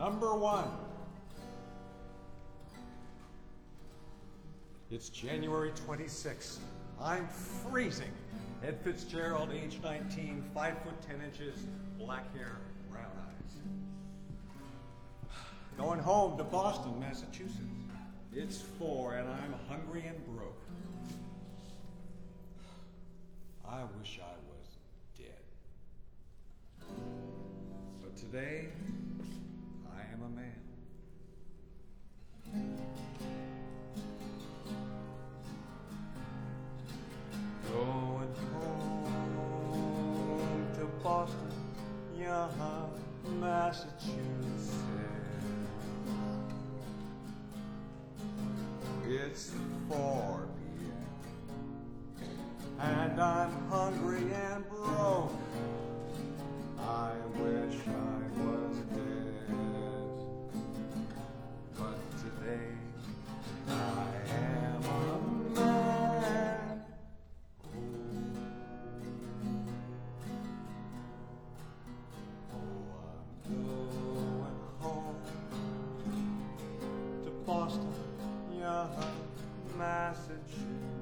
Number one. It's January 26th. I'm freezing. Ed Fitzgerald, age 19, 5 foot 10 inches, black hair, brown eyes. Going home to Boston, Massachusetts. It's 4 and I'm hungry and broke. I wish I was dead. But today, I am a man. Going home to Boston, yeah, Massachusetts. It's 4 p.m. and I'm hungry and broke. I wish I was dead, but today I am a man. Oh, I'm going home to Boston, yeah, Massachusetts.